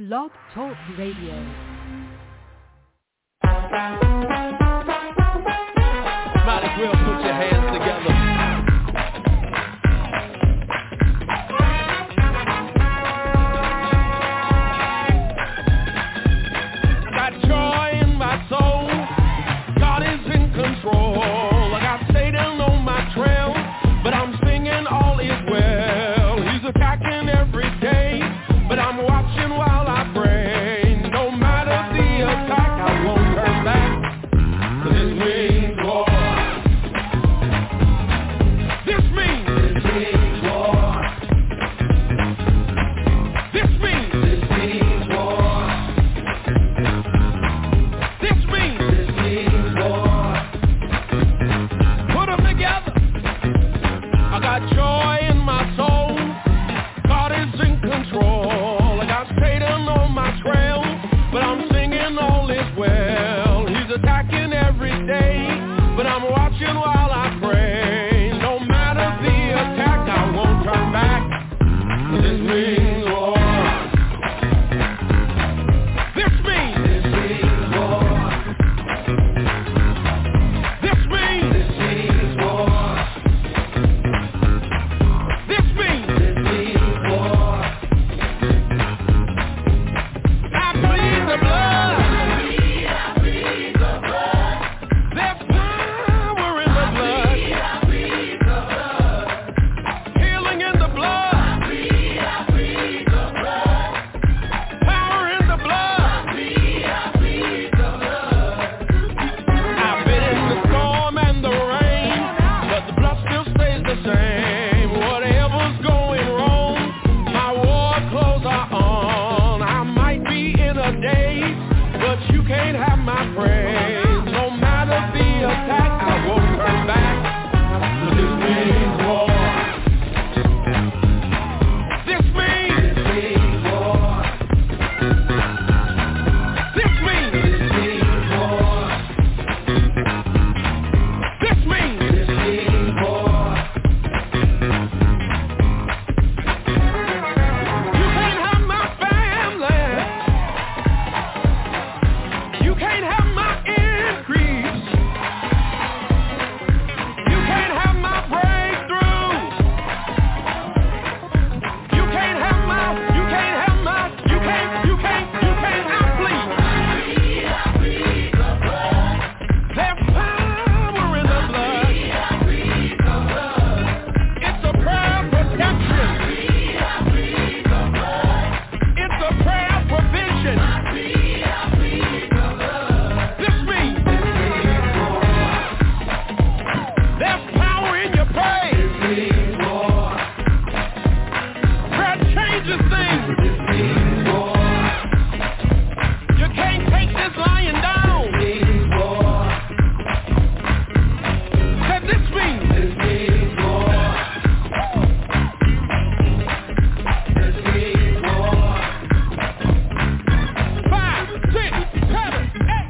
Blog Talk Radio. Might as well put your hands together. Got joy in my soul. God is in control. I got Satan on my trail, but I'm singing all is well. He's attacking every day, but I'm watching while I pray. No matter the attack, I won't turn back. 'Cause this means war. This means war. This means war. This means war. Put them together. I got joy in my soul. God is in control. I got Satan on my trail, but I'm singing all is well. He's attacking every day, but I'm watching while I pray. No matter the attack, I won't turn back. This means war. This means war. This means war. This means war. I plead the blood. There's power in the blood. Healing in the blood. Power in the blood. I've been in the storm and the rain, but the blood still stays the same. Whatever's going wrong, my war clothes are on. I might be in a daze, but you can't have my praise. No matter the attack, I won't turn back. 'Cause this means war. This means war. This means war. This means war. You can't have my family. You can't have my increase. You can't have my breakthrough. You can't have my, you can't have my, you can't, I plead. There's power in the blood. It's a prayer of protection. It's a prayer of provision. This means there's power in your praise. Prayer changes things. You can't take this lying down. Said this means 5, 6, 7, 8.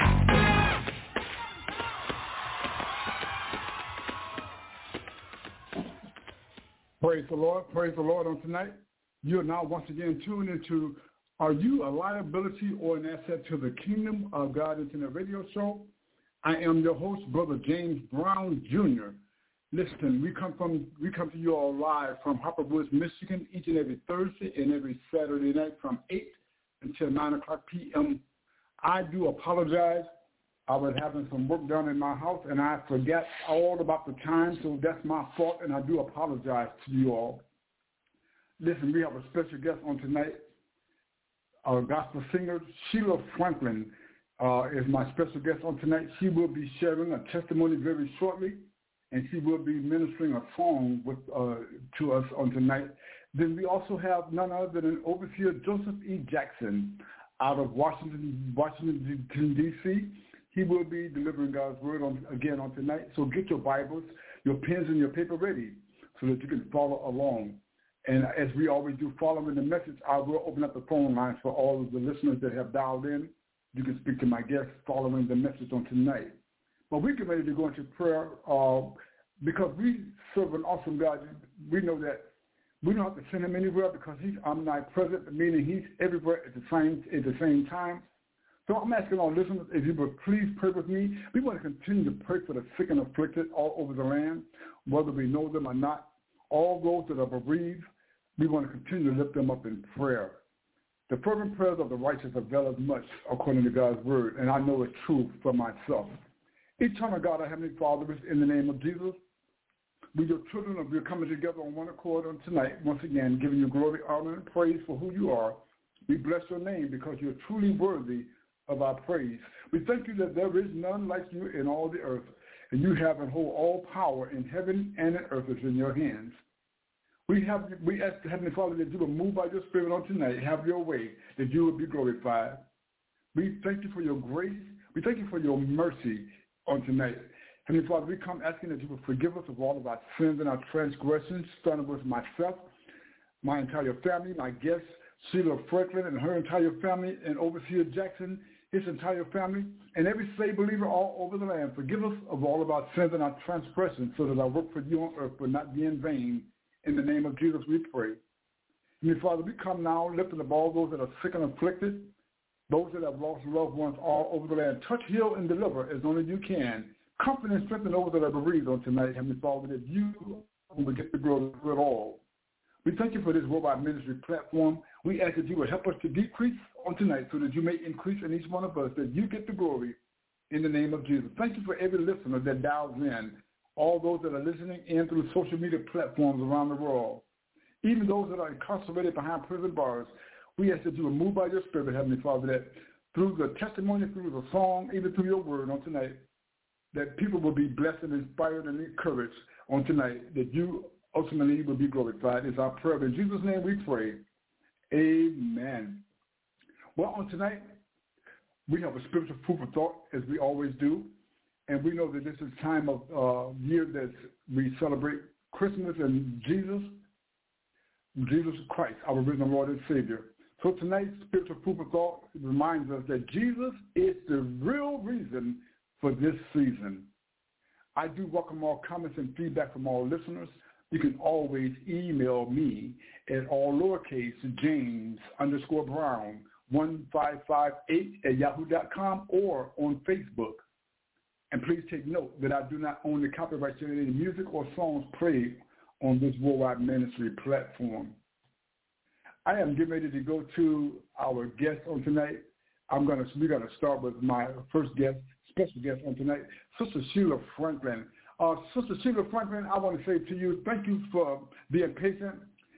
Praise the Lord on tonight. You are now once again tuned into Are You a Liability or an Asset to the Kingdom of God Internet Radio Show? I am your host, Brother James Brown Jr. Listen, we come to you all live from Harper Woods, Michigan, each and every Thursday and every Saturday night from 8 until 9 o'clock p.m. I do apologize. I was having some work done in my house, and I forgot all about the time, so that's my fault, and I do apologize to you all. Listen, we have a special guest on tonight. Our gospel singer, Sheila Franklin, is my special guest on tonight. She will be sharing a testimony very shortly, and she will be ministering a song to us on tonight. Then we also have none other than Overseer Joseph E. Jackson out of Washington, D.C. He will be delivering God's word again on tonight. So get your Bibles, your pens, and your paper ready so that you can follow along. And as we always do, following the message, I will open up the phone lines for all of the listeners that have dialed in. You can speak to my guests following the message on tonight. But we get ready to go into prayer because we serve an awesome God. We know that We don't have to send him anywhere because he's omnipresent, meaning he's everywhere at the same time. So I'm asking our listeners, if you would please pray with me. We want to continue to pray for the sick and afflicted all over the land, whether we know them or not. All those that are bereaved, we want to continue to lift them up in prayer. The fervent prayers of the righteous avail much, according to God's word, and I know it's true for myself. Eternal God, our Heavenly Father, in the name of Jesus, we, your children, we're coming together on one accord on tonight, once again, giving you glory, honor, and praise for who you are. We bless your name because you're truly worthy of our praise. We thank you that there is none like you in all the earth, and you have and hold all power in heaven and in earth is in your hands. We ask the Heavenly Father that you will move by your Spirit on tonight, have your way, that you will be glorified. We thank you for your grace. We thank you for your mercy on tonight. Heavenly Father, we come asking that you will forgive us of all of our sins and our transgressions, starting with myself, my entire family, my guest, Sheila Franklin and her entire family, and Overseer Jackson, his entire family, and every saved believer all over the land. Forgive us of all of our sins and our transgressions so that our work for you on earth will not be in vain. In the name of Jesus, we pray. Heavenly Father, we come now lifting up all those that are sick and afflicted, those that have lost loved ones all over the land. Touch, heal, and deliver as only you can. Comfort and strengthen those that are bereaved on tonight, Heavenly Father, that you will get the glory of it all. We thank you for this Worldwide Ministry platform. We ask that you will help us to decrease on tonight so that you may increase in each one of us, that you get the glory in the name of Jesus. Thank you for every listener that dials in, all those that are listening in through social media platforms around the world, even those that are incarcerated behind prison bars. We ask that you will move by your Spirit, Heavenly Father, that through the testimony, through the song, even through your word on tonight, that people will be blessed and inspired and encouraged on tonight, that you ultimately will be glorified. It's our prayer. In Jesus' name we pray. Amen. Well, on tonight, we have a spiritual food for thought, as we always do. And we know that this is time of year that we celebrate Christmas and Jesus Christ, our risen Lord and Savior. So tonight's spiritual food for thought reminds us that Jesus is the real reason for this season. I do welcome all comments and feedback from all listeners. You can always email me at all lowercase James_Brown1558@yahoo.com or on Facebook. And please take note that I do not own the copyright to any music or songs played on this Worldwide Ministry platform. I am getting ready to go to our guest on tonight. We're going to start with my first guest, special guest on tonight, Sister Sheila Franklin. Sister Sheila Franklin, I want to say to you, thank you for being patient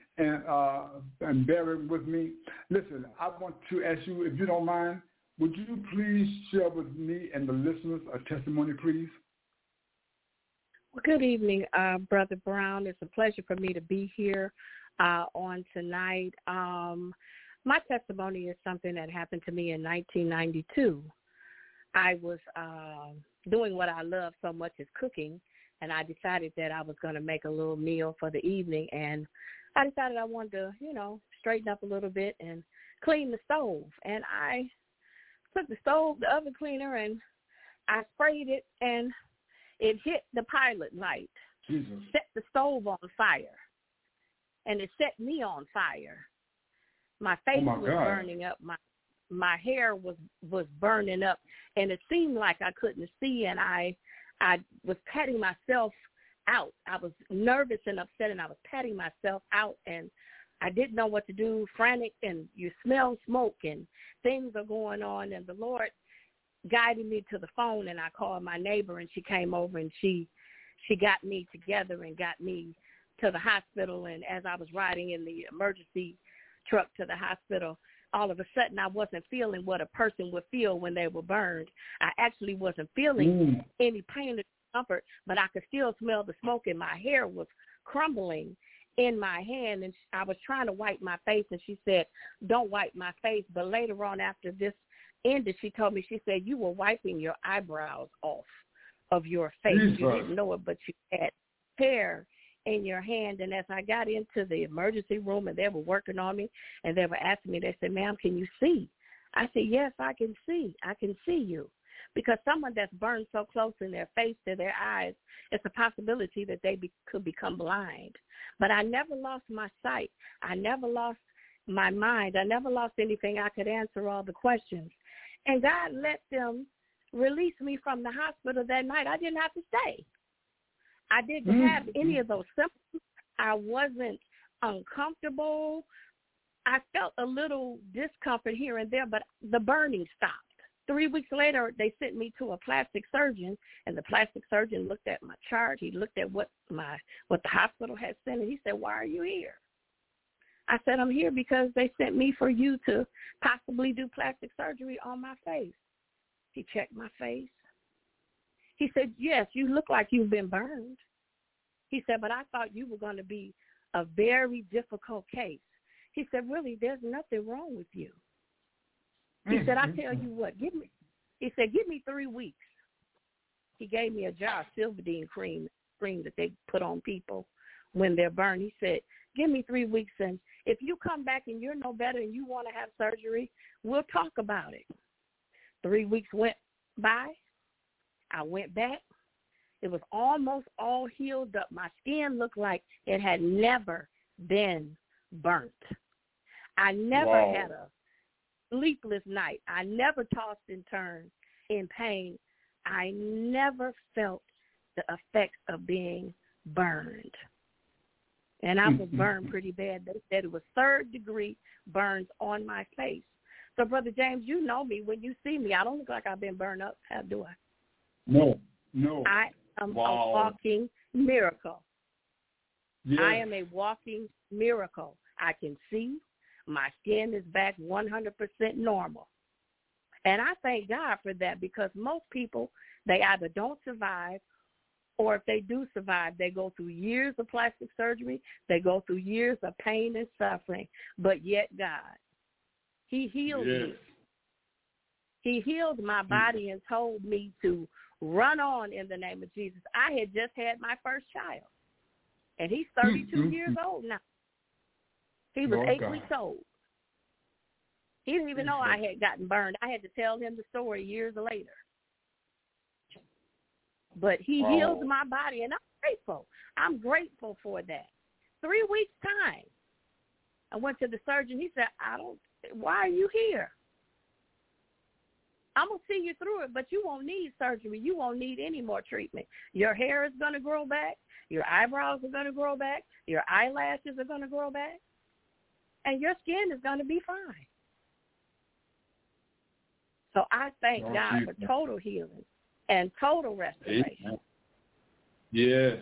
and bearing with me. Listen, I want to ask you, if you don't mind, would you please share with me and the listeners a testimony, please? Well, good evening, Brother Brown. It's a pleasure for me to be here on tonight. My testimony is something that happened to me in 1992. I was doing what I love so much as cooking, and I decided that I was going to make a little meal for the evening, and I decided I wanted to, straighten up a little bit and clean the stove. And I took the oven cleaner, and I sprayed it, and it hit the pilot light, set the stove on fire, and it set me on fire. My face was burning up. My hair was burning up, and it seemed like I couldn't see, and I was patting myself out. I was nervous and upset, and I was patting myself out, and I didn't know what to do, frantic, and you smell smoke, and things are going on, and the Lord guided me to the phone, and I called my neighbor, and she came over, and she got me together and got me to the hospital. And as I was riding in the emergency truck to the hospital, all of a sudden I wasn't feeling what a person would feel when they were burned. I actually wasn't feeling any pain or discomfort, but I could still smell the smoke, and my hair was crumbling in my hand, and I was trying to wipe my face, and she said, don't wipe my face. But later on, after this ended, she told me, she said, you were wiping your eyebrows off of your face. Jesus. You didn't know it, but you had hair in your hand. And as I got into the emergency room, and they were working on me, and they were asking me, they said, ma'am, can you see? I said, yes, I can see. I can see you. Because someone that's burned so close in their face to their eyes, it's a possibility that they could become blind. But I never lost my sight. I never lost my mind. I never lost anything. I could answer all the questions. And God let them release me from the hospital that night. I didn't have to stay. I didn't have any of those symptoms. I wasn't uncomfortable. I felt a little discomfort here and there, but the burning stopped. 3 weeks later, they sent me to a plastic surgeon, and the plastic surgeon looked at my chart. He looked at what the hospital had sent, and he said, "Why are you here?" I said, "I'm here because they sent me for you to possibly do plastic surgery on my face." He checked my face. He said, "Yes, you look like you've been burned." He said, "But I thought you were going to be a very difficult case." He said, "Really, there's nothing wrong with you." He said, "I tell you what, give me 3 weeks." He gave me a jar of Silverdene cream that they put on people when they're burned. He said, "Give me 3 weeks, and if you come back and you're no better and you want to have surgery, we'll talk about it." 3 weeks went by. I went back. It was almost all healed up. My skin looked like it had never been burnt. I never had a sleepless night. I never tossed and turned in pain. I never felt the effects of being burned. And I was burned pretty bad. They said it was 3rd-degree burns on my face. So, Brother James, you know me. When you see me, I don't look like I've been burned up. How do I? No. I am a walking miracle. Yes. I am a walking miracle. I can see. My skin is back 100% normal. And I thank God for that, because most people, they either don't survive, or if they do survive, they go through years of plastic surgery. They go through years of pain and suffering. But yet God, he healed me. He healed my body and told me to run on in the name of Jesus. I had just had my first child, and he's 32 years old now. He was 8 weeks old. He didn't even know I had gotten burned. I had to tell him the story years later. But he healed my body, and I'm grateful. I'm grateful for that. 3 weeks' time, I went to the surgeon. He said, "Why are you here? I'm going to see you through it, but you won't need surgery. You won't need any more treatment. Your hair is going to grow back. Your eyebrows are going to grow back. Your eyelashes are going to grow back. And your skin is going to be fine." So I thank God for total healing and total restoration. Yes.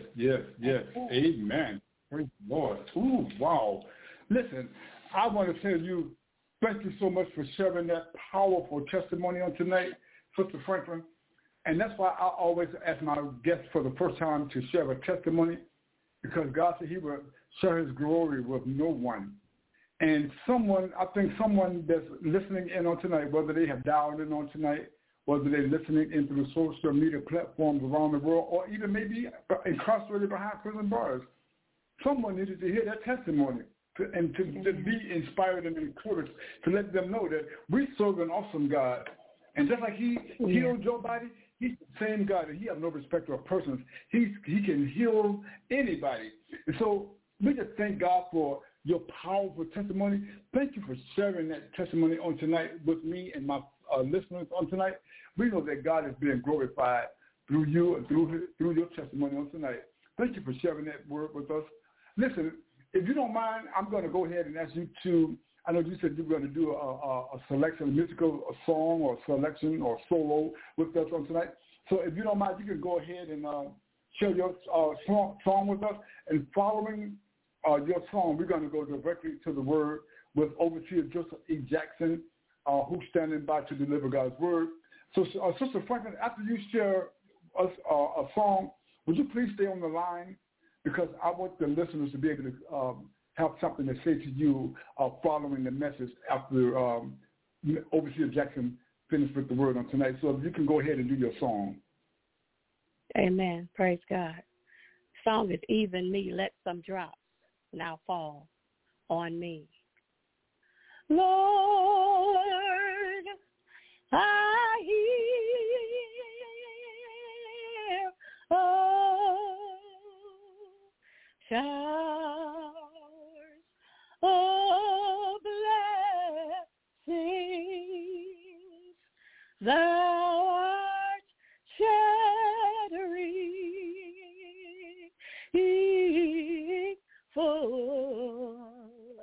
Amen. Praise the Lord. Ooh, wow. Listen, I want to tell you, thank you so much for sharing that powerful testimony on tonight, Sister Franklin. And that's why I always ask my guests for the first time to share a testimony, because God said he will share his glory with no one. And I think someone that's listening in on tonight, whether they have dialed in on tonight, whether they're listening in through social media platforms around the world, or even maybe incarcerated behind prison bars, someone needed to hear that testimony and to be inspired and encouraged, to let them know that we serve an awesome God. And just like he healed your body, he's the same God, and he has no respect of persons. He can heal anybody. And so we just thank God for your powerful testimony. Thank you for sharing that testimony on tonight with me and my listeners on tonight. We know that God is being glorified through you and through your testimony on tonight. Thank you for sharing that word with us. Listen, if you don't mind, I'm going to go ahead and ask you to, I know you said you were going to do a selection, a musical, a song or selection or solo with us on tonight. So if you don't mind, you can go ahead and share your song with us. And following your song, we're going to go directly to the word with Overseer Joseph E. Jackson, who's standing by to deliver God's word. So, Sister Franklin, after you share us a song, would you please stay on the line? Because I want the listeners to be able to have something to say to you following the message after Overseer Jackson finished with the word on tonight. So if you can go ahead and do your song. Amen. Praise God. Song is Even Me, Let Some Drops Now Fall on Me. Lord, I hear thou art shattering full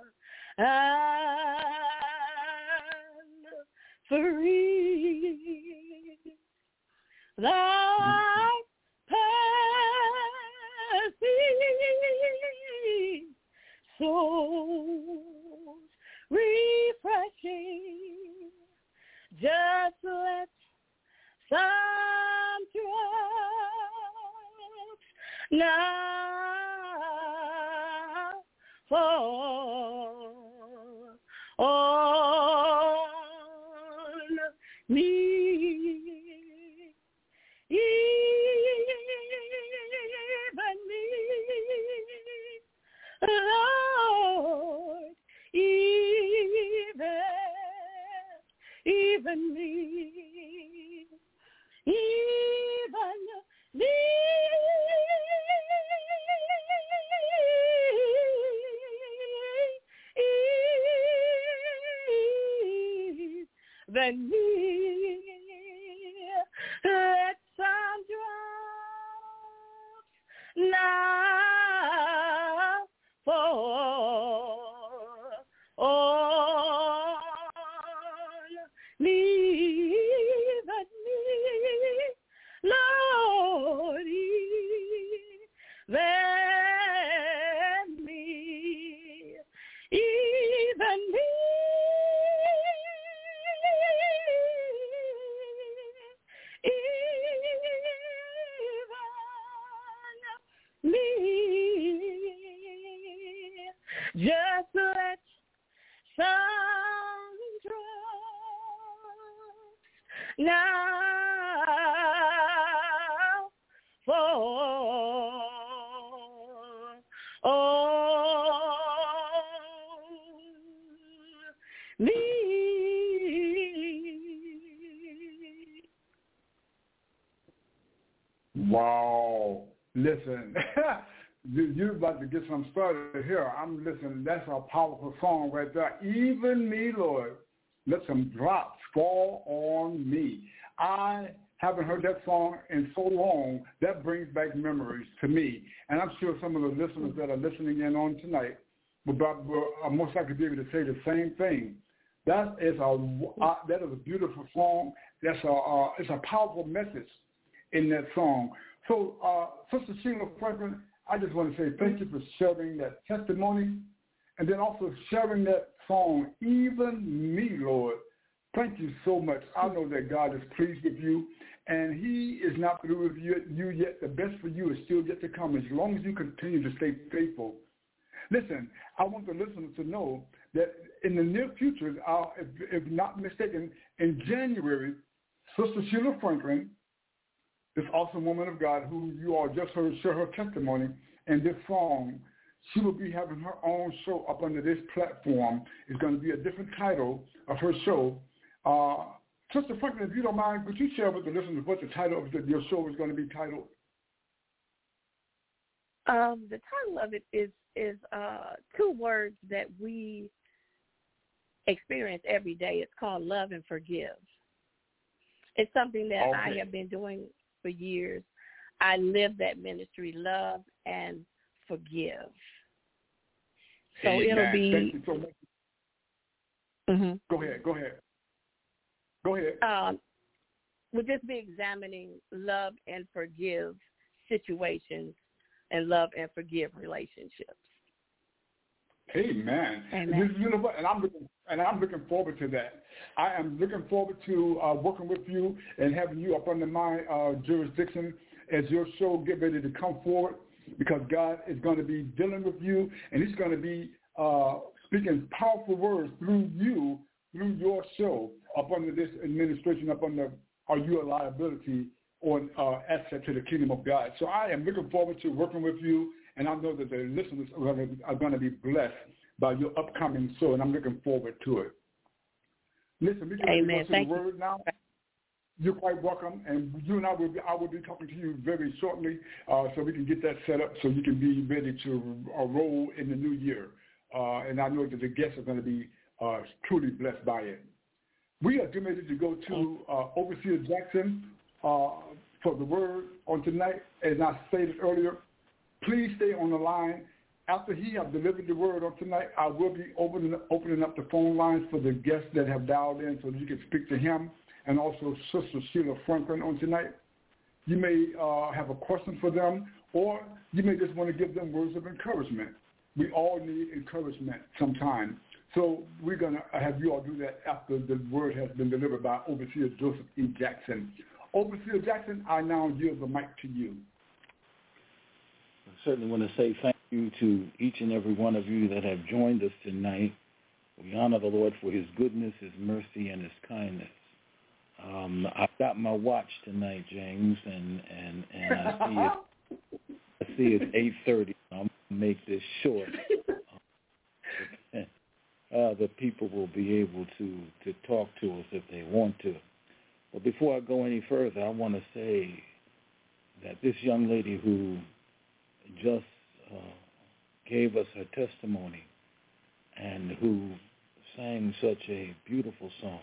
and free. Thou art passing souls refreshing. Just let some drops now fall on me. Even me, Lord, even me, even me, even me. Let some drops now fall on me, even me, Lord, even me, even me. Just let some drops now fall on me. Wow. Listen. You're about to get some started here. I'm listening. That's a powerful song right there. Even me, Lord, let some drops fall on me. I haven't heard that song in so long. That brings back memories to me. And I'm sure some of the listeners that are listening in on tonight will most likely be able to say the same thing. That is a beautiful song. It's a powerful message in that song. So, Sister Sheila Franklin, I just want to say thank you for sharing that testimony and then also sharing that song, Even Me, Lord. Thank you so much. I know that God is pleased with you, and he is not through with you yet. The best for you is still yet to come as long as you continue to stay faithful. Listen, I want the listeners to know that in the near future, if not mistaken, in January, Sister Sheila Franklin, this awesome woman of God who you all just heard share her testimony and this song, she will be having her own show up under this platform. It's going to be a different title of her show. Sister Franklin, if you don't mind, could you share with the listeners what the title of your show is going to be titled? The title of it is two words that we experience every day. It's called Love and Forgive. It's something that I have been doing for years. I live that ministry, love and forgive. So Amen. it'll be. Thank you so much. Mm-hmm. Go ahead. We'll just be examining love and forgive situations and love and forgive relationships. Amen. Amen. This is beautiful, and I'm looking forward to that. I am looking forward to working with you and having you up under my jurisdiction as your show get ready to come forward, because God is going to be dealing with you, and he's going to be speaking powerful words through you, through your show, up under this administration, up under Are You a Liability or Asset to the Kingdom of God. So I am looking forward to working with you, and I know that the listeners are going to be blessed by your upcoming show, and I'm looking forward to it. Listen, we can go to the word now. You're quite welcome, and you and I will be talking to you very shortly, so we can get that set up so you can be ready to roll in the new year. And I know that the guests are going to be truly blessed by it. We are committed to go to Overseer Jackson for the word on tonight. As I stated earlier, please stay on the line. After he has delivered the word on tonight, I will be opening up the phone lines for the guests that have dialed in so that you can speak to him and also Sister Sheila Franklin on tonight. You may have a question for them, or you may just want to give them words of encouragement. We all need encouragement sometime. So we're going to have you all do that after the word has been delivered by Overseer Joseph E. Jackson. Overseer Jackson, I now yield the mic to you. I certainly want to say thank you to each and every one of you that have joined us tonight. We honor the Lord for his goodness, his mercy, and his kindness. I've got my watch tonight, James, and I see it's 8:30. I'm going to make this short. The people will be able to talk to us if they want to. But before I go any further, I want to say that this young lady who just gave us her testimony and who sang such a beautiful song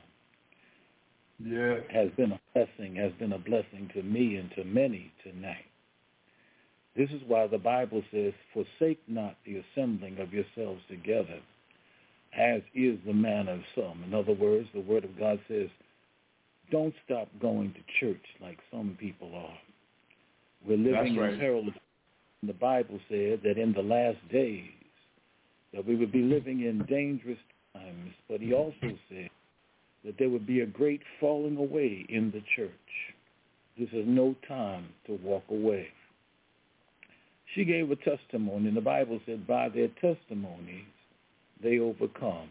has been a blessing to me and to many tonight. This is why the Bible says, forsake not the assembling of yourselves together, as is the manner of some. In other words, the Word of God says, don't stop going to church like some people are. We're living in perilous. The Bible said that in the last days that we would be living in dangerous times, but he also said that there would be a great falling away in the church. This is no time to walk away. She gave a testimony, and the Bible said by their testimonies they overcome.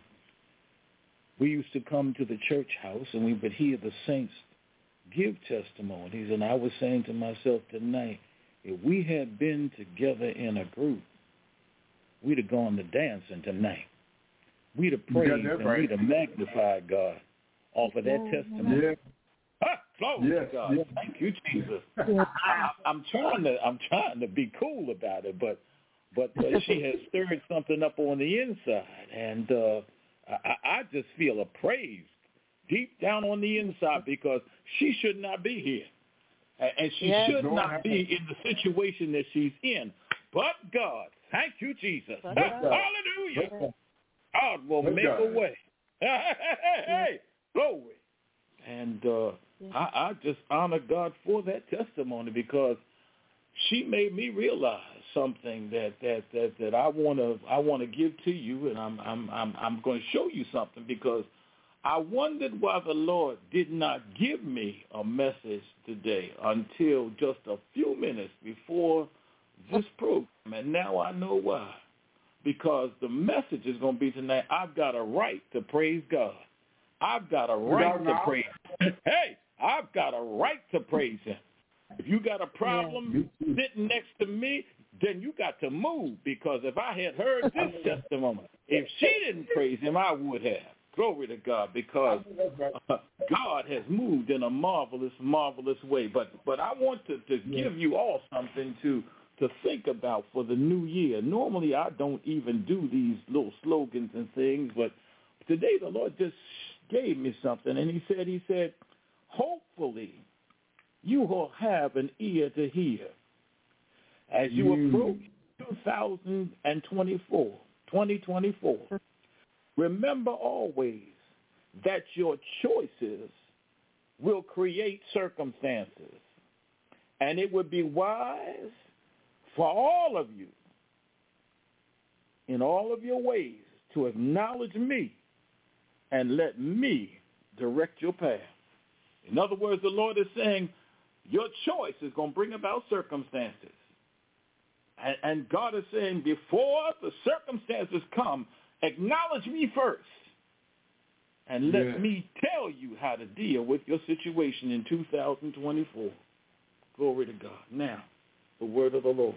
We used to come to the church house and we would hear the saints give testimonies, and I was saying to myself tonight, if we had been together in a group, we'd have gone to dancing tonight. We'd have praised and we'd have magnified God off of that testimony. Yeah. Glory to God. Yes. Thank you, Jesus. I'm trying to be cool about it, but she has stirred something up on the inside, and I just feel a praise deep down on the inside because she should not be here. And she should not be in the situation that she's in. But God, thank you, Jesus. Hallelujah. God will make a way. Hey, glory. And I just honor God for that testimony because she made me realize something that I want to give to you, and I'm going to show you something because I wondered why the Lord did not give me a message today until just a few minutes before this program, and now I know why. Because the message is going to be tonight, I've got a right to praise God. I've got a right to praise him. Hey, I've got a right to praise him. If you got a problem sitting next to me, then you got to move, because if I had heard this testimony, if she didn't praise him, I would have. Glory to God, because God has moved in a marvelous, marvelous way. But I want to give you all something to think about for the new year. Normally, I don't even do these little slogans and things, but today the Lord just gave me something, and he said, hopefully you will have an ear to hear as you approach 2024. Remember always that your choices will create circumstances, and it would be wise for all of you in all of your ways to acknowledge me and let me direct your path. In other words, the Lord is saying your choice is going to bring about circumstances. And God is saying before the circumstances come, acknowledge me first and let me tell you how to deal with your situation in 2024. Glory to God. Now, the word of the Lord.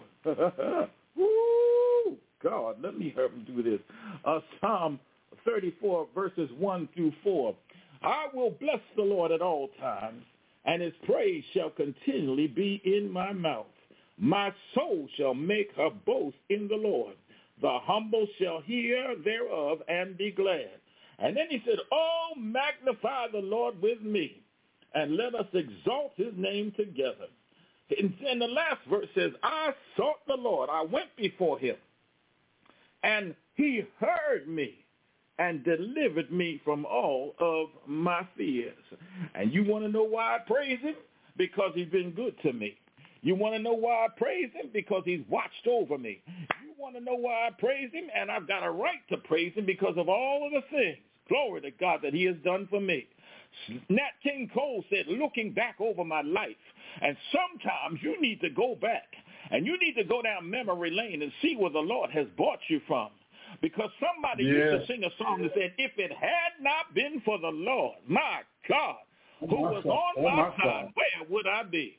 Woo! God, let me help him do this. Psalm 34, verses 1 through 4. I will bless the Lord at all times, and his praise shall continually be in my mouth. My soul shall make her boast in the Lord. The humble shall hear thereof and be glad. And then he said, oh, magnify the Lord with me, and let us exalt his name together. And the last verse says, I sought the Lord. I went before him, and he heard me and delivered me from all of my fears. And you want to know why I praise him? Because he's been good to me. You want to know why I praise him? Because he's watched over me. You want to know why I praise him? And I've got a right to praise him because of all of the things, glory to God, that he has done for me. Nat King Cole said, looking back over my life, and sometimes you need to go back, and you need to go down memory lane and see where the Lord has brought you from. Because somebody used to sing a song that said, if it had not been for the Lord, my God, who was on my side, where would I be?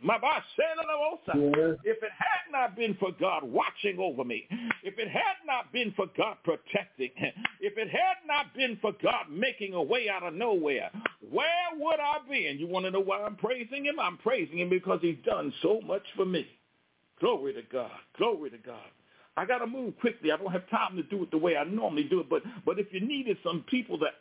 If it had not been for God watching over me, if it had not been for God protecting, if it had not been for God making a way out of nowhere, where would I be? And you want to know why I'm praising him? I'm praising him because he's done so much for me. Glory to God. Glory to God. I got to move quickly. I don't have time to do it the way I normally do it. But if you needed some people to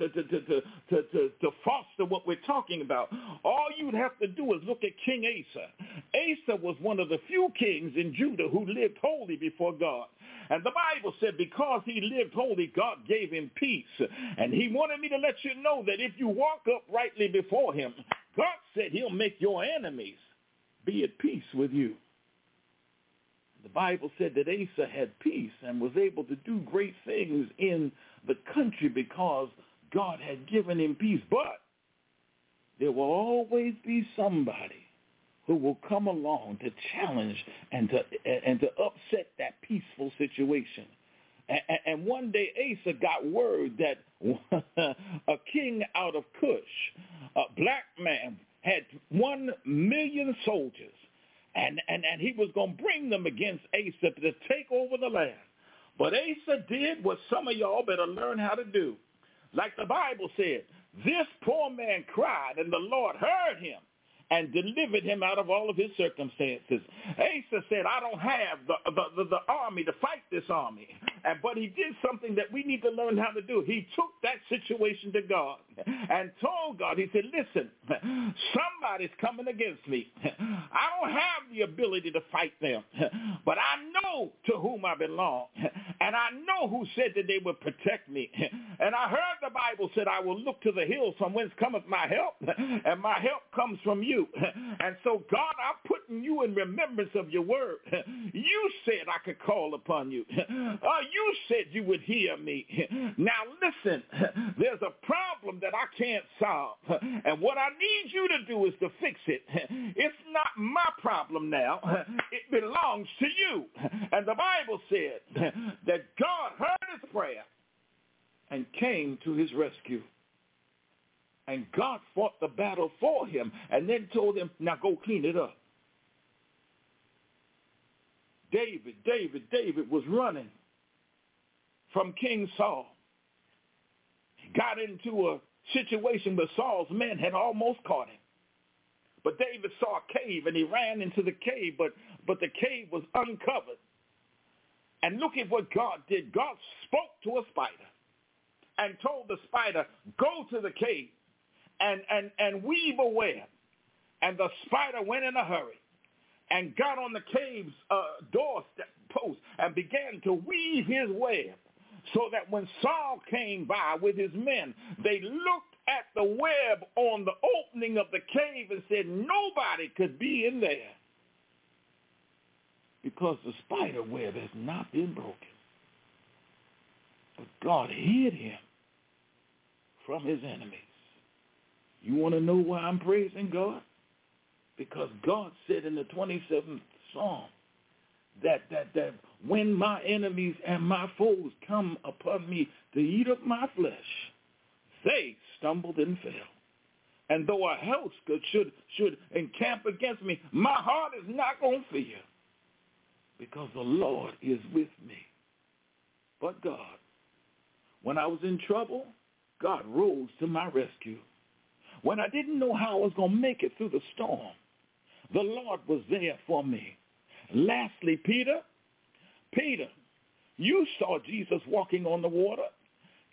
foster what we're talking about, all you'd have to do is look at King Asa. Asa was one of the few kings in Judah who lived holy before God. And the Bible said because he lived holy, God gave him peace. And he wanted me to let you know that if you walk uprightly before him, God said he'll make your enemies be at peace with you. The Bible said that Asa had peace and was able to do great things in the country because God had given him peace. But there will always be somebody who will come along to challenge and to upset that peaceful situation. And one day Asa got word that a king out of Cush, a black man, had 1 million soldiers. And he was going to bring them against Asa to take over the land. But Asa did what some of y'all better learn how to do. Like the Bible said, this poor man cried, and the Lord heard him and delivered him out of all of his circumstances. Asa said, I don't have the army to fight this army. But he did something that we need to learn how to do. He took that situation to God and told God, he said, listen, somebody's coming against me. I don't have the ability to fight them, but I know to whom I belong. And I know who said that they would protect me. And I heard the Bible said, I will look to the hills from whence cometh my help, and my help comes from you. And so, God, I'm putting you in remembrance of your word. You said I could call upon you. You said you would hear me. Now, listen, there's a problem that I can't solve. And what I need you to do is to fix it. It's not my problem now. It belongs to you. And the Bible said that God heard his prayer and came to his rescue. And God fought the battle for him and then told him, now go clean it up. David was running from King Saul. He got into a situation where Saul's men had almost caught him. But David saw a cave and he ran into the cave, but the cave was uncovered. And look at what God did. God spoke to a spider and told the spider, go to the cave and weave a web. And the spider went in a hurry and got on the cave's doorstep post and began to weave his web, so that when Saul came by with his men, they looked at the web on the opening of the cave and said nobody could be in there because the spider web has not been broken. But God hid him from his enemies. You want to know why I'm praising God? Because God said in the 27th Psalm that when my enemies and my foes come upon me to eat up my flesh, they stumbled and fell. And though a host should encamp against me, my heart is not going to fear, because the Lord is with me. But God, when I was in trouble, God rose to my rescue. When I didn't know how I was going to make it through the storm, the Lord was there for me. Lastly, Peter, you saw Jesus walking on the water.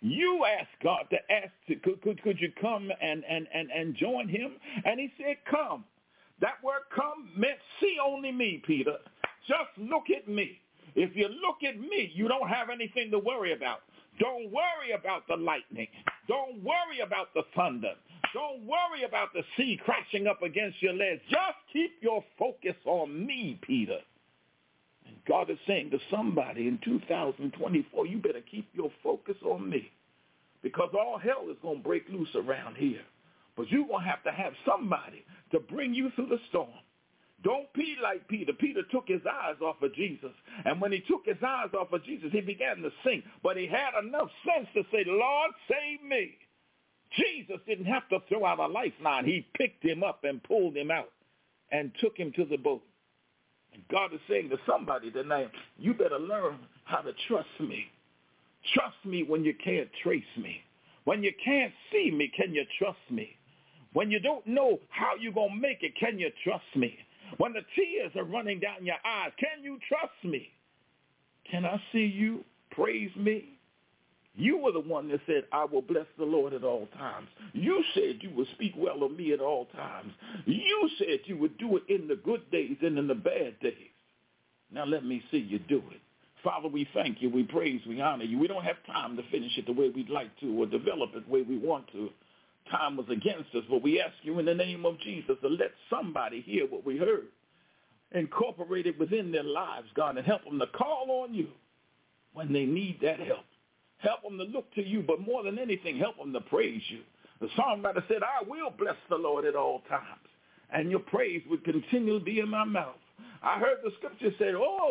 You asked God to ask, could you come and join him? And he said, come. That word come meant see only me, Peter. Just look at me. If you look at me, you don't have anything to worry about. Don't worry about the lightning. Don't worry about the thunder. Don't worry about the sea crashing up against your legs. Just keep your focus on me, Peter. And God is saying to somebody in 2024, you better keep your focus on me, because all hell is going to break loose around here. But you're going to have somebody to bring you through the storm. Don't be like Peter. Peter took his eyes off of Jesus. And when he took his eyes off of Jesus, he began to sink. But he had enough sense to say, Lord, save me. Jesus didn't have to throw out a lifeline. He picked him up and pulled him out and took him to the boat. And God is saying to somebody tonight, you better learn how to trust me. Trust me when you can't trace me. When you can't see me, can you trust me? When you don't know how you're going to make it, can you trust me? When the tears are running down your eyes, can you trust me? Can I see you? Praise me. You were the one that said, I will bless the Lord at all times. You said you would speak well of me at all times. You said you would do it in the good days and in the bad days. Now let me see you do it. Father, we thank you, we praise, we honor you. We don't have time to finish it the way we'd like to or develop it the way we want to. Time was against us, but we ask you in the name of Jesus to let somebody hear what we heard, incorporate it within their lives, God, and help them to call on you when they need that help. Help them to look to you, but more than anything, help them to praise you. The songwriter said, I will bless the Lord at all times, and your praise would continually be in my mouth. I heard the scripture say,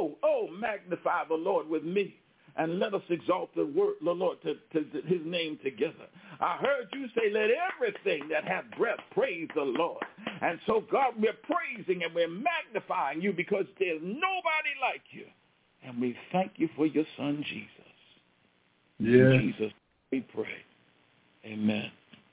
magnify the Lord with me, and let us exalt the Lord to his name together. I heard you say, let everything that hath breath praise the Lord. And so, God, we're praising and we're magnifying you because there's nobody like you. And we thank you for your son, Jesus. Yes. In Jesus, we pray. Amen.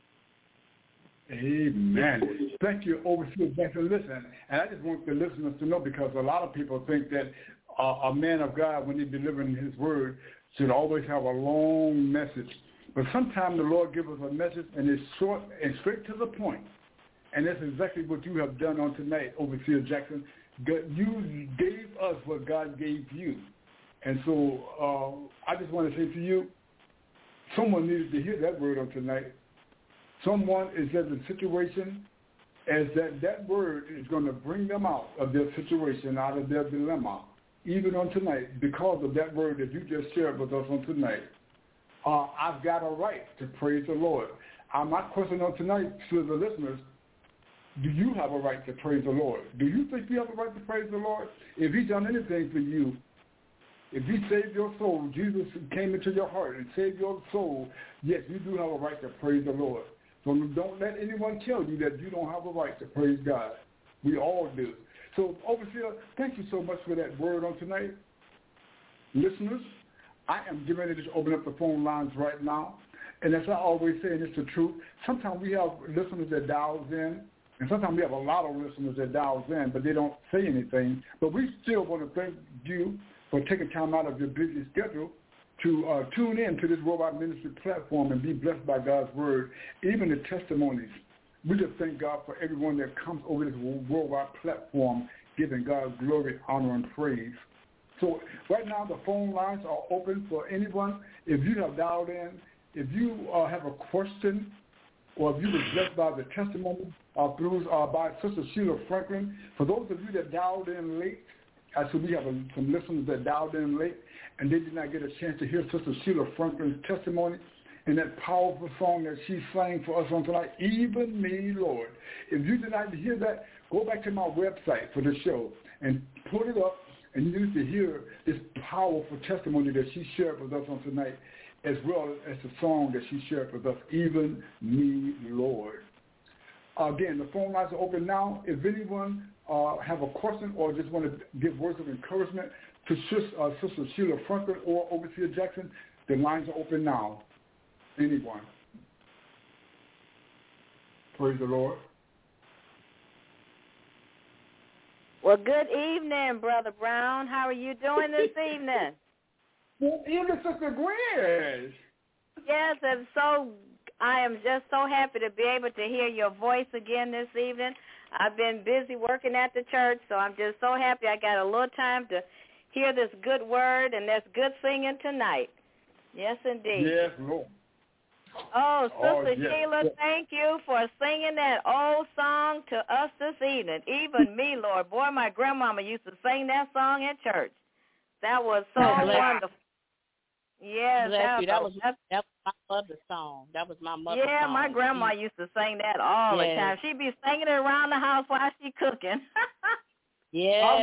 Amen. Thank you, Overseer Jackson. Listen, and I just want the listeners to know, because a lot of people think that a man of God, when he's delivering his word, should always have a long message. But sometimes the Lord gives us a message, and it's short and straight to the point. And that's exactly what you have done on tonight, Overseer Jackson. You gave us what God gave you. And so I just want to say to you, someone needed to hear that word on tonight. Someone is in a situation as that word is going to bring them out of their situation, out of their dilemma, even on tonight, because of that word that you just shared with us on tonight. I've got a right to praise the Lord. My question on tonight to the listeners, do you have a right to praise the Lord? Do you think you have a right to praise the Lord? If he's done anything for you, if he saved your soul, Jesus came into your heart and saved your soul, yes, you do have a right to praise the Lord. So don't let anyone tell you that you don't have a right to praise God. We all do. So, Overseer, thank you so much for that word on tonight. Listeners, I am getting ready to open up the phone lines right now. And as I always say, and it's the truth, sometimes we have listeners that dials in, and sometimes we have a lot of listeners that dials in, but they don't say anything. But we still want to thank you for taking time out of your busy schedule to tune in to this Worldwide Ministry platform and be blessed by God's word, even the testimonies. We just thank God for everyone that comes over this worldwide platform, giving God glory, honor, and praise. So right now the phone lines are open for anyone. If you have dialed in, if you have a question, or if you were blessed by the testimony by Sister Sheila Franklin, for those of you that dialed in late, actually we have some listeners that dialed in late, and they did not get a chance to hear Sister Sheila Franklin's testimony and that powerful song that she sang for us on tonight, Even Me, Lord. If you did not hear that, go back to my website for the show and pull it up, and you need to hear this powerful testimony that she shared with us on tonight, as well as the song that she shared with us, Even Me, Lord. Again, the phone lines are open now. If anyone have a question or just want to give words of encouragement to Sister Sheila Franklin or Overseer Jackson, the lines are open now. Anyone. Praise the Lord. Well, good evening, Brother Brown. How are you doing this evening? Good evening, Sister Gwen. Yes, and I am just so happy to be able to hear your voice again this evening. I've been busy working at the church, so I'm just so happy I got a little time to hear this good word and this good singing tonight. Yes, indeed. Yes, Lord. Oh, Sister yes. Sheila, thank you for singing that old song to us this evening. Even me, Lord. Boy, my grandmama used to sing that song at church. That was so wonderful. Yes, that was my mother's song. That was my mother's song. Yeah, my grandma used to sing that all the time. She'd be singing it around the house while she cooking. Yes.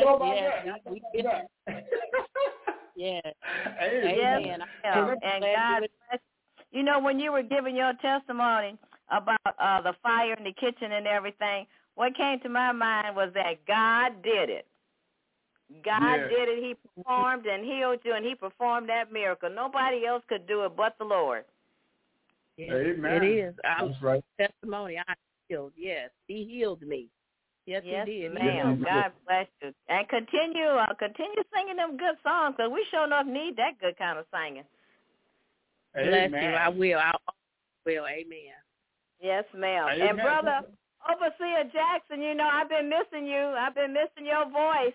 Yes. Amen. And God bless. You know, when you were giving your testimony about the fire in the kitchen and everything, what came to my mind was that God did it. God did it. He performed and healed you, and he performed that miracle. Nobody else could do it but the Lord. Yes, amen. It is. That's right. Testimony. I healed. Yes, he healed me. Yes, he did. Ma'am. God bless you. And continue singing them good songs, because we sure enough need that good kind of singing. Bless you. I will. Amen. Yes, ma'am. Amen. And Brother Overseer Jackson, you know, I've been missing you. I've been missing your voice.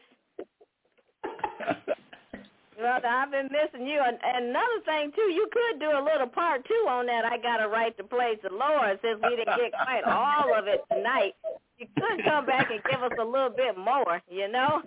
Brother, I've been missing you. And another thing, too, you could do a little part 2 on that. I got a right to praise the Lord, since we didn't get quite all of it tonight. You could come back and give us a little bit more, you know?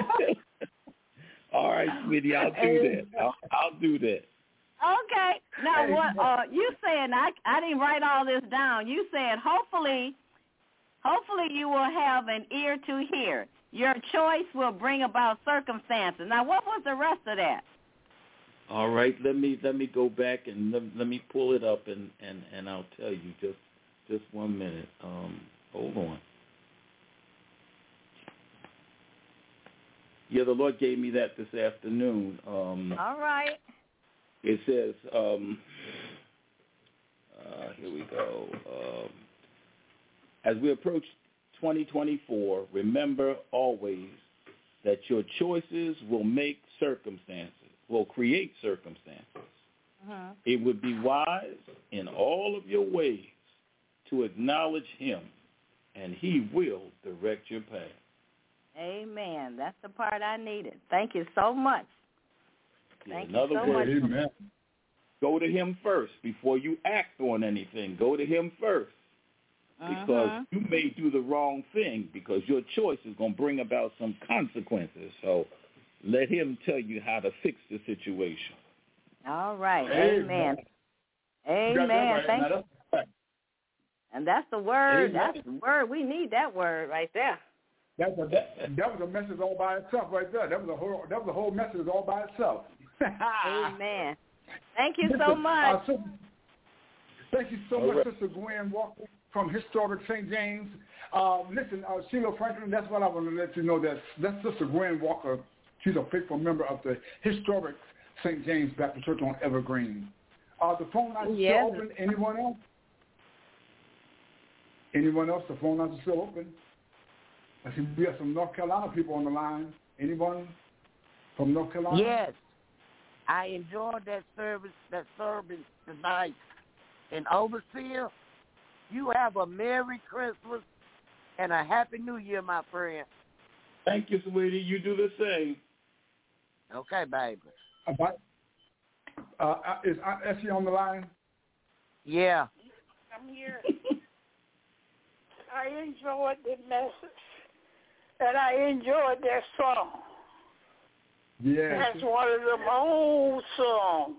All right, sweetie, I'll do that. I'll do that. Okay. Now, what you saying, I didn't write all this down. You said hopefully you will have an ear to hear. Your choice will bring about circumstances. Now, what was the rest of that? All right, let me go back and let me pull it up and I'll tell you. Just 1 minute. Hold on. Yeah, the Lord gave me that this afternoon. All right. It says, here we go. As we approach 2024, remember always that your choices will create circumstances. Uh-huh. It would be wise in all of your ways to acknowledge him, and he will direct your path. Amen. That's the part I needed. Thank you so much. Thank you so much. Amen. Go to him first before you act on anything. Go to him first. Because you may do the wrong thing, because your choice is going to bring about some consequences. So let him tell you how to fix the situation. All right. Amen. Amen. Thank you. And that's the word. Amen. That's the word. We need that word right there. That was a message all by itself right there. That was a whole message all by itself. Amen. Thank you so much. Thank you so much, Sister Gwen Walker from Historic St. James. Listen, Sheila Franklin, that's what I want to let you know. That's Sister Gwen Walker. She's a faithful member of the Historic St. James Baptist Church on Evergreen. The phone lines are still open. Anyone else? Anyone else? The phone lines are still open. I see we have some North Carolina people on the line. Anyone from North Carolina? Yes. I enjoyed that service tonight. And Overseer, you have a Merry Christmas and a Happy New Year, my friend. Thank you, sweetie. You do the same. Okay, baby. Is Essie on the line? Yeah. I'm here. I enjoyed the message, and I enjoyed that song. Yeah. That's one of them old songs.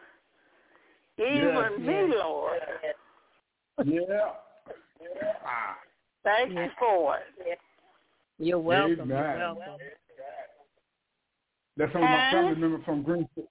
Even me, Lord. Yeah. Thank you for it. You're welcome. Amen. You're welcome. That's some of my family members from Greensboro.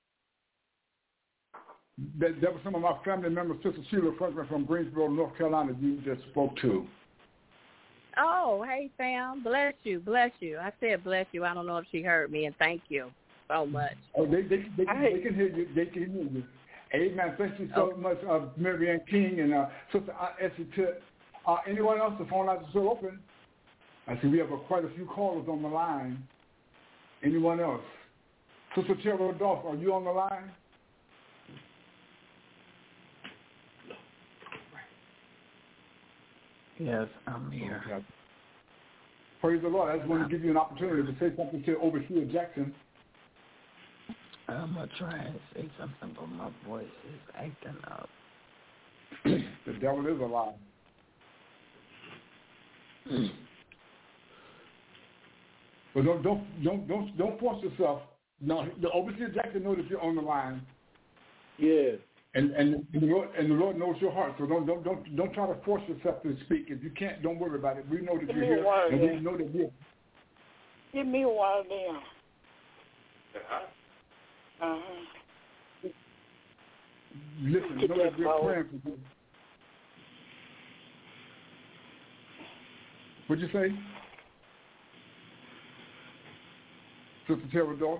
That was some of my family members, Sister Sheila Franklin from Greensboro, North Carolina, you just spoke to. Oh, hey, Sam. Bless you. Bless you. I said bless you. I don't know if she heard me, and thank you so much. Oh, they can hear you. They can hear you. Amen. Thank you so much, Mary Ann King and Sister Essie Titt. Anyone else? The phone lines are still open. I see we have quite a few callers on the line. Anyone else? Sister Terry Rodolph, are you on the line? Yes, I'm here. Okay. Praise the Lord. I just want to give you an opportunity to say something to Overseer Jackson. I'm going to try and say something, but my voice is acting up. The devil is alive. But don't force yourself. No, the Overseer Jackson knows that you're on the line. Yeah. And the Lord knows your heart. So don't try to force yourself to speak. If you can't, don't worry about it. We know that you're here, and we know that we're. Give me one of them. Listen, know that we're praying for you. What'd you say? Sister Tara Dawes?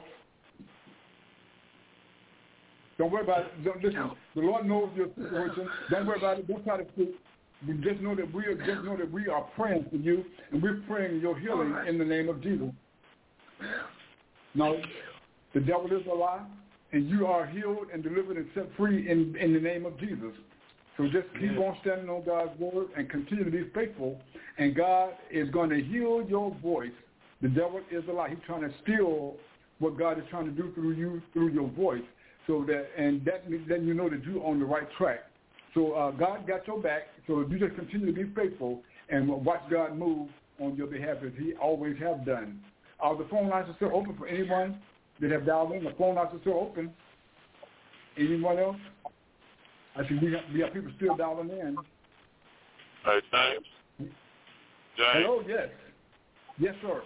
Don't worry about it. Listen, the Lord knows your situation. Don't worry about it. Don't try to speak. Just know that we are praying for you, and we're praying your healing in the name of Jesus. Now, the devil is alive, and you are healed and delivered and set free in the name of Jesus. So just keep on standing on God's word and continue to be faithful, and God is going to heal your voice. The devil is alive. He's trying to steal what God is trying to do through you, through your voice, so that then you know that you're on the right track. So God got your back. So you just continue to be faithful and watch God move on your behalf as He always have done. The phone lines are still open for anyone that have dialed in. The phone lines are still open. Anyone else? I see we have people still dialing in. Hey, James. Hello, yes. Yes, sir.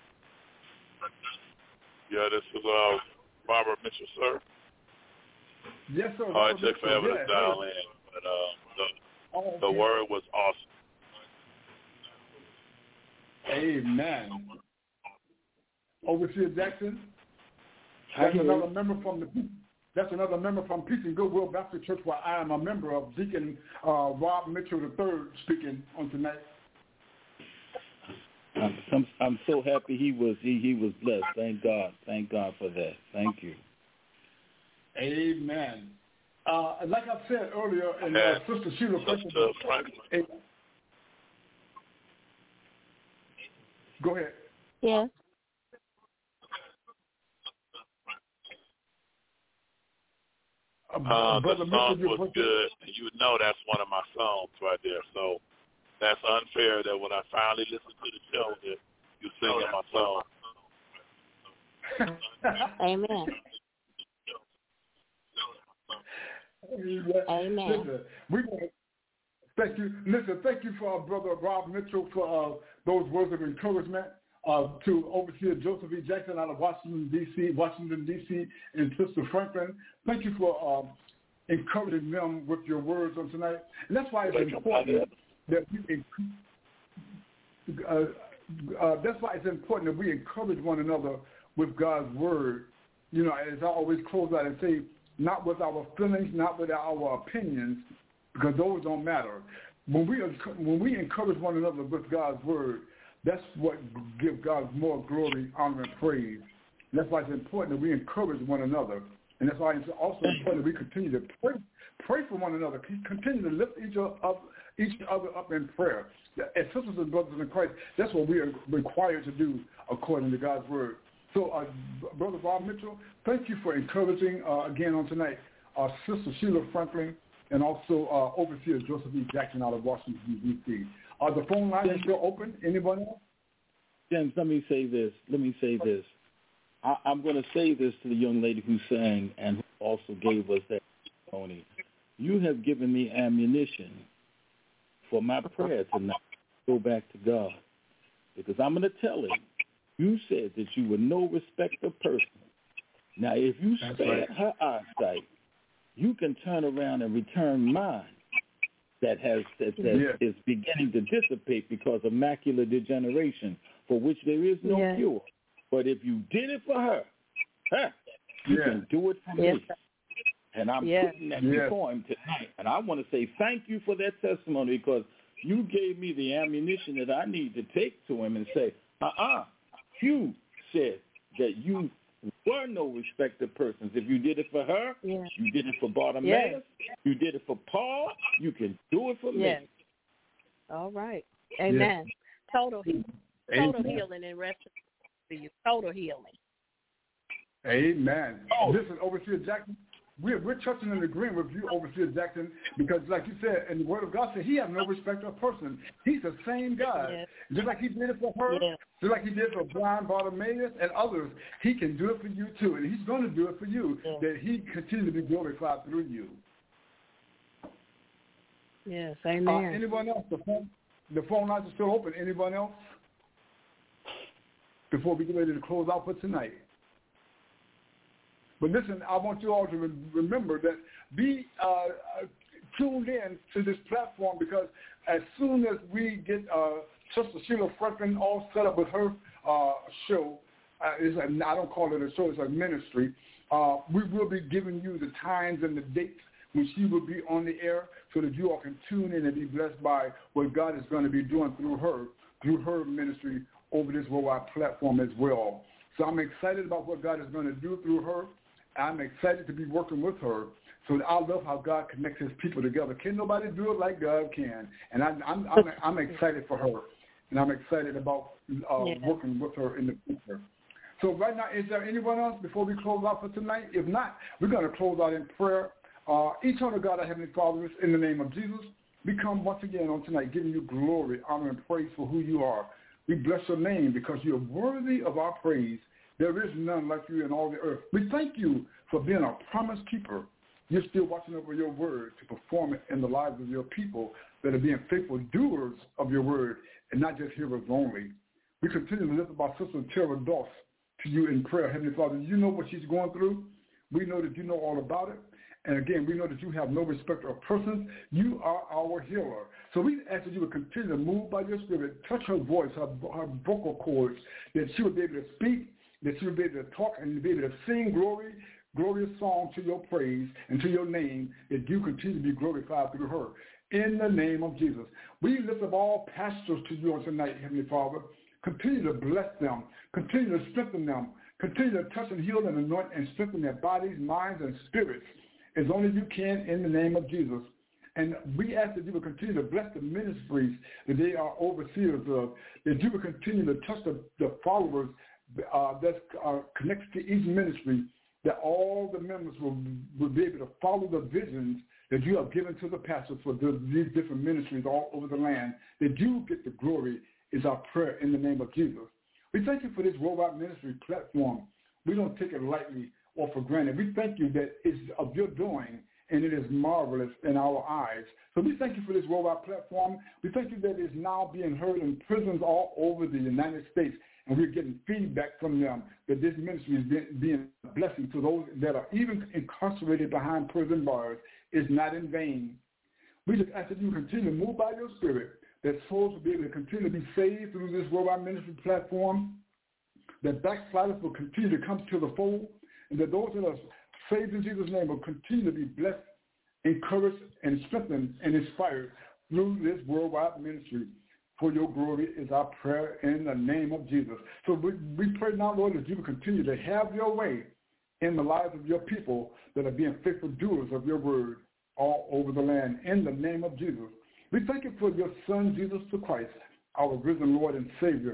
Yeah, this is Barbara Mitchell, sir. Yes, sir. It took forever to dial in, but the word was awesome. Amen. Overseer Jackson, that's another member from Peace and Goodwill Baptist Church, where I am a member of. Deacon Rob Mitchell III speaking on tonight. I'm so happy he was blessed. Thank God for that. Thank you. Amen. Like I said earlier, and Sister Sheila Franklin. Go ahead. Yes. The song was good. You know that's one of my songs right there. So that's unfair that when I finally listen to the show that you singing my song. Amen. Amen. Listen, thank you. Listen, thank you for our brother Rob Mitchell for those words of encouragement. To Overseer Joseph E. Jackson out of Washington, D.C., and Sister Franklin. Thank you for encouraging them with your words on tonight. And that's why it's important that we encourage one another with God's word. You know, as I always close out and say, not with our feelings, not with our opinions, because those don't matter. When we encourage one another with God's word, that's what gives God more glory, honor, and praise. And that's why it's important that we encourage one another. And that's why it's also important that we continue to pray for one another, continue to lift each other up in prayer. As sisters and brothers in Christ, that's what we are required to do according to God's word. So, Brother Bob Mitchell, thank you for encouraging, again on tonight, Sister Sheila Franklin and also Overseer Joseph E. Jackson out of Washington, D.C. Are the phone lines still open? Anyone else? James, let me say this. I'm going to say this to the young lady who sang and who also gave us that testimony. You have given me ammunition for my prayer tonight to go back to God. Because I'm going to tell him, you said that you were no respecter of person. Now, if you spare her eyesight, you can turn around and return mine that is beginning to dissipate because of macular degeneration, for which there is no cure. But if you did it for her, you can do it for me. And I'm putting that before him tonight. And I want to say thank you for that testimony, because you gave me the ammunition that I need to take to him and say, you said that you were no respecter of persons. If you did it for her, you did it for Bartimaeus, you did it for Paul, you can do it for me. All right. Amen. Yes. Total healing. Total healing and rest for you. Total healing. Amen. Listen, Overseer Jackson, we're trusting and agreeing with you, Overseer Jackson, because like you said, and the Word of God said, he has no respect of person. He's the same God. Yes. Just like he did it for her, just like he did for blind Bartimaeus and others, he can do it for you too. And he's going to do it for you, that he continue to be glorified through you. Yes, amen. Anyone else? The phone lines are still open. Anyone else? Before we get ready to close out for tonight. But listen, I want you all to remember that be tuned in to this platform, because as soon as we get Sister Sheila Franklin all set up with her show, I don't call it a show, it's a ministry, we will be giving you the times and the dates when she will be on the air, so that you all can tune in and be blessed by what God is going to be doing through her ministry over this worldwide platform as well. So I'm excited about what God is going to do through her. I'm excited to be working with her. So I love how God connects his people together. Can nobody do it like God can? And I'm excited for her. And I'm excited about working with her in the future. So right now, is there anyone else before we close out for tonight? If not, we're going to close out in prayer. Eternal God, our Heavenly Father, in the name of Jesus, we come once again on tonight giving you glory, honor, and praise for who you are. We bless your name because you're worthy of our praise. There is none like you in all the earth. We thank you for being a promise keeper. You're still watching over your word to perform it in the lives of your people that are being faithful doers of your word and not just hearers only. We continue to lift up our sister Tara Doss to you in prayer. Heavenly Father, you know what she's going through. We know that you know all about it. And again, we know that you have no respect of persons. You are our healer. So we ask that you would continue to move by your spirit, touch her voice, her vocal cords, that she would be able to speak, that she would be able to talk and be able to sing glorious song to your praise and to your name, that you continue to be glorified through her. In the name of Jesus. We lift up all pastors to you on tonight, Heavenly Father. Continue to bless them. Continue to strengthen them. Continue to touch and heal and anoint and strengthen their bodies, minds, and spirits as only you can in the name of Jesus. And we ask that you will continue to bless the ministries that they are overseers of, that you will continue to touch the followers that are connected to each ministry, that all the members will be able to follow the visions that you have given to the pastors for these different ministries all over the land, that you get the glory is our prayer in the name of Jesus. We thank you for this worldwide ministry platform. We don't take it lightly or for granted. We thank you that it's of your doing, and it is marvelous in our eyes. So we thank you for this worldwide platform. We thank you that it's now being heard in prisons all over the United States, and we're getting feedback from them that this ministry is being a blessing to those that are even incarcerated behind prison bars. Is not in vain. We just ask that you continue to move by your spirit, that souls will be able to continue to be saved through this worldwide ministry platform, that backsliders will continue to come to the fold, and that those that are saved in Jesus' name will continue to be blessed, encouraged, and strengthened and inspired through this worldwide ministry. For your glory is our prayer in the name of Jesus. So we pray now, Lord, that you will continue to have your way in the lives of your people that are being faithful doers of your word all over the land in the name of Jesus. We thank you for your Son, Jesus the Christ, our risen Lord and Savior,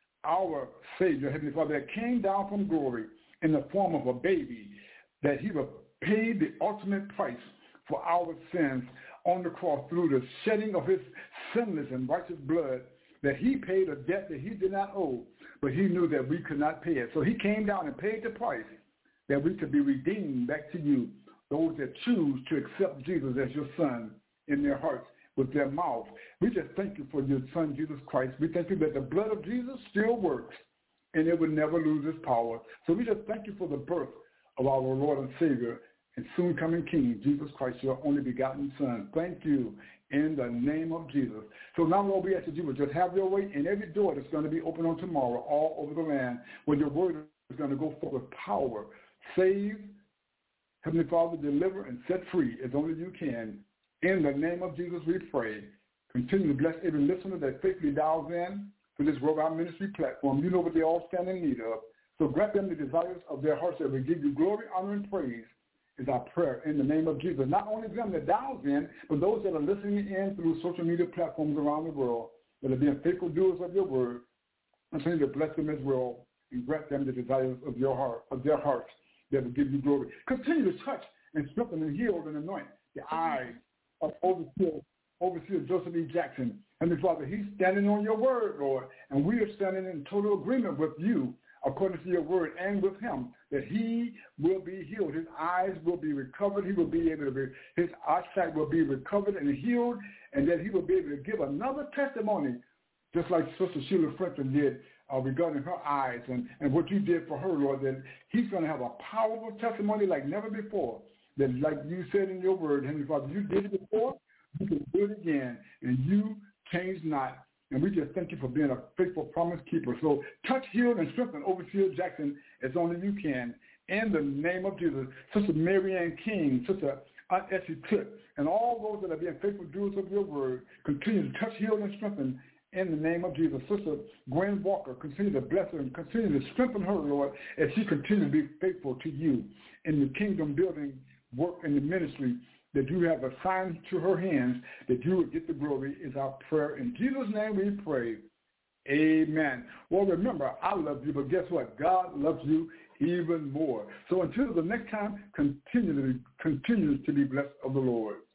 our Savior, Heavenly Father, that came down from glory in the form of a baby, that he would pay the ultimate price for our sins on the cross through the shedding of his sinless and righteous blood, that he paid a debt that he did not owe, but he knew that we could not pay it. So he came down and paid the price that we could be redeemed back to you, those that choose to accept Jesus as your Son in their hearts with their mouth. We just thank you for your Son, Jesus Christ. We thank you that the blood of Jesus still works, and it will never lose its power. So we just thank you for the birth of our Lord and Savior and soon-coming King, Jesus Christ, your only begotten Son. Thank you in the name of Jesus. So now, Lord, we ask that you would just have your way in every door that's going to be open on tomorrow all over the land, where your word is going to go forth with power. Save, Heavenly Father, deliver, and set free as only you can. In the name of Jesus, we pray. Continue to bless every listener that faithfully dials in to this worldwide ministry platform. You know what they all stand in need of. So grant them the desires of their hearts that will give you glory, honor, and praise is our prayer in the name of Jesus. Not only them that dials in, but those that are listening in through social media platforms around the world that are being faithful doers of your word. Continue to bless them as well and grant them the desires of their hearts that will give you glory. Continue to touch and strengthen and heal and anoint the eyes of Overseer Joseph E. Jackson. And Father, he's standing on your word, Lord, and we are standing in total agreement with you according to your word and with him, that he will be healed. His eyes will be recovered. He will be able to be, his eyesight will be recovered and healed, and that he will be able to give another testimony, just like Sister Sheila Frenton did regarding her eyes and what you did for her, Lord, that he's going to have a powerful testimony like never before, that like you said in your word, Heavenly Father, you did it before, you can do it again, and you change not. And we just thank you for being a faithful promise keeper. So touch, heal, and strengthen Overseer Jackson as only you can. In the name of Jesus, Sister Mary Ann King, Sister Aunt Essie Clip, and all those that are being faithful doers of your word, continue to touch, heal, and strengthen in the name of Jesus. Sister Gwen Walker, continue to bless her and continue to strengthen her, Lord, as she continues to be faithful to you in the kingdom building work in the ministry that you have assigned to her hands, that you would get the glory, is our prayer. In Jesus' name we pray. Amen. Well, remember, I love you, but guess what? God loves you even more. So until the next time, continue to be blessed of the Lord.